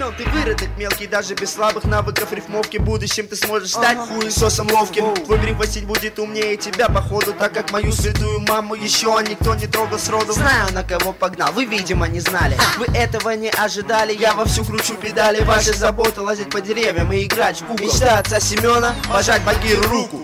Семен, ты выродок мелкий, даже без слабых навыков рифмовки. В будущем ты сможешь стать хуесосом ловким. Твой гриф Василь будет умнее тебя, походу, так как мою святую маму еще никто не трогал сроду. Знаю, на кого погнал, вы, видимо, не знали. Вы этого не ожидали, я вовсю кручу педали. Ваша забота лазить по деревьям и играть в Google. Мечта отца Семена пожать Багиру руку.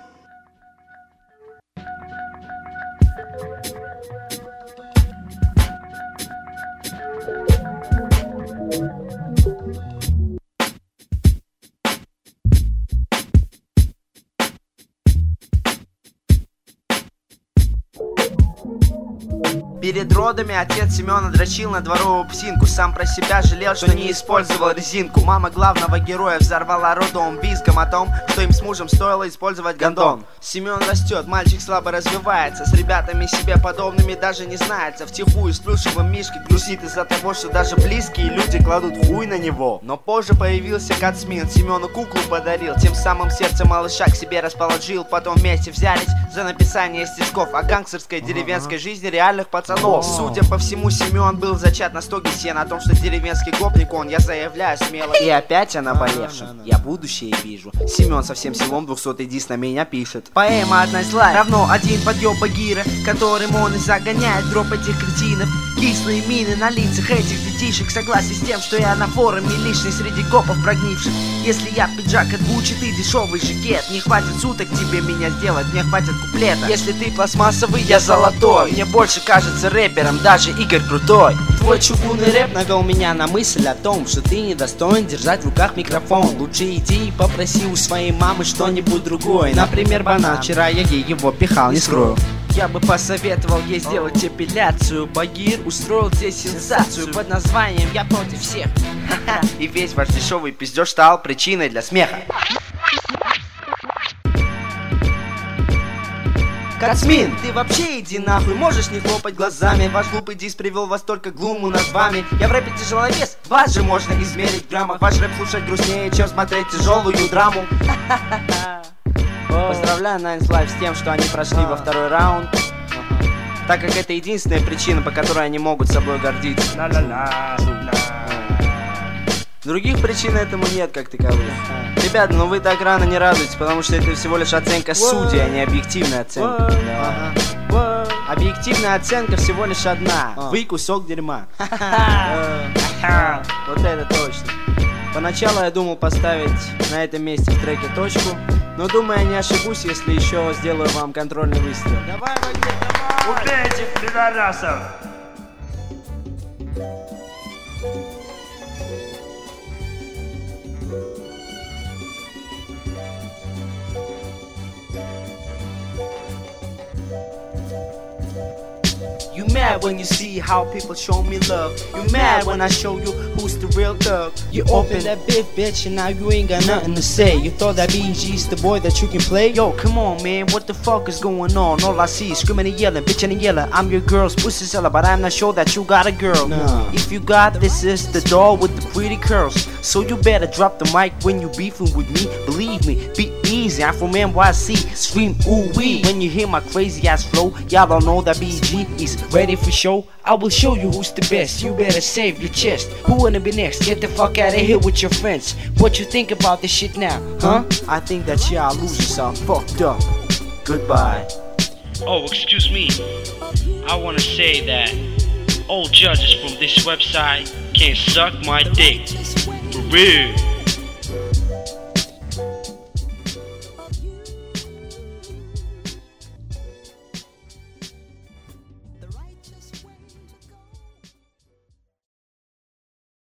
Перед родами отец Семена дрочил на дворовую псинку. Сам про себя жалел, что не использовал резинку. Мама главного героя взорвала родом визгом о том, что им с мужем стоило использовать гондон. Семен растет, мальчик слабо развивается, с ребятами себе подобными даже не знается. Втихую с плюшевым мишкой грустит из-за того, что даже близкие люди кладут хуй на него. Но позже появился Кацмин, Семену куклу подарил, тем самым сердце малыша к себе расположил. Потом вместе взялись за написание стишков о гангстерской деревенской жизни реальных пацанов. Судя по всему, Семен был зачат на стоге сена. О том, что деревенский гопник он, я заявляю смело. И опять о наболевшем я будущее вижу. Семен со всем селом 200-й дис на меня пишет. Поэма одна зла равно один подъем Багира, которым он и загоняет в дроп этих кретинов. Кислые мины на лицах этих детишек. Согласен с тем, что я на форуме лишний среди копов прогнивших. Если я пиджак отбучит и дешевый жакет, не хватит суток тебе меня сделать, мне хватит куплета. Если ты пластмассовый, я золотой. Мне больше кажется рэпером даже Игорь Крутой. Твой чугунный рэп навел меня на мысль о том, что ты недостоин держать в руках микрофон. Лучше иди и попроси у своей мамы что-нибудь другое. Например, банан, вчера я ей его пихал, не скрою. Я бы посоветовал ей сделать эпиляцию. Багир устроил здесь сенсацию под названием «Я против всех». И весь ваш дешевый пиздеж стал причиной для смеха. Кацмин, ты вообще иди нахуй, можешь не хлопать глазами. Ваш глупый дис привел вас только к глуму над вами. Я в рэпе тяжеловес, вас же можно измерить в граммах. Ваш рэп слушать грустнее, чем смотреть тяжелую драму. Поздравляю Nines Live с тем, что они прошли во второй раунд, так как это единственная причина, по которой они могут собой гордиться. Других причин этому нет, как таковых. Ребята, ну вы так рано не радуетесь, потому что это всего лишь оценка судей, а не объективная оценка. Объективная оценка всего лишь одна. Вы кусок дерьма. Вот это точно. Поначалу я думал поставить на этом месте в треке точку, но думаю, я не ошибусь, если еще сделаю вам контрольный выстрел. Давай, Багир, давай! Убей этих пидорасов! You mad when you see how people show me love. You mad when I show you who's the real thug. You open that big bitch and now you ain't got nothing to say. You thought that BG's the boy that you can play? Yo, come on man, what the fuck is going on? All I see is screaming and yelling, bitching and yelling. I'm your girl's pussy seller, but I'm not sure that you got a girl. No. If you got this is the doll with the pretty curls. So you better drop the mic when you beefing with me. Believe me, be easy, I'm from NYC. Scream ooh wee when you hear my crazy ass flow. Y'all don't know that BG is ready for show. I will show you who's the best. You better save your chest. Who wanna be next? Get the fuck out of here with your friends. What you think about this shit now, huh? I think that y'all losers are fucked up. Goodbye. Oh, excuse me. I wanna say that all judges from this website can suck my dick. For real.